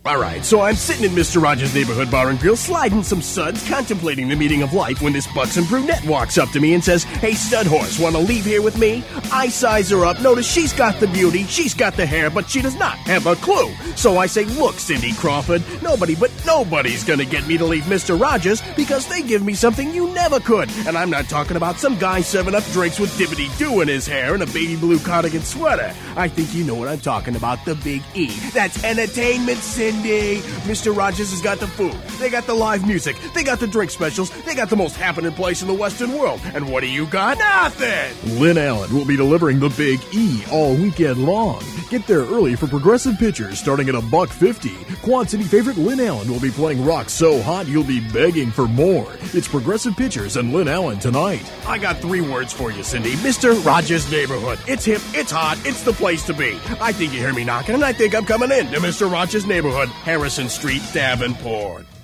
Alright, so I'm sitting in Mr. Rogers' neighborhood bar and grill, sliding some suds, contemplating the meaning of life when this buxom brunette walks up to me and says, "Hey, stud horse, wanna leave here with me?" I size her up, notice she's got the beauty, she's got the hair, but she does not have a clue. So I say, "Look, Cindy Crawford, nobody's gonna get me to leave Mr. Rogers because they give me something you never could. And I'm not talking about some guy serving up drinks with dippity-doo in his hair and a baby blue cardigan sweater. I think you know what I'm talking about, the Big E. That's entertainment, Cindy. Mr. Rogers has got the food, they got the live music, they got the drink specials, they got the most happening place in the Western world. And what do you got? Nothing! Lynn Allen will be delivering the Big E all weekend long. Get there early for Progressive Pitchers starting at $1.50. Quad City favorite Lynn Allen will be playing rock so hot you'll be begging for more. It's Progressive Pitchers and Lynn Allen tonight. I got 3 words for you, Cindy. Mr. Rogers' Neighborhood. It's hip, it's hot, it's the place to be. I think you hear me knocking, and I think I'm coming in to Mr. Rogers' Neighborhood, Harrison Street, Davenport.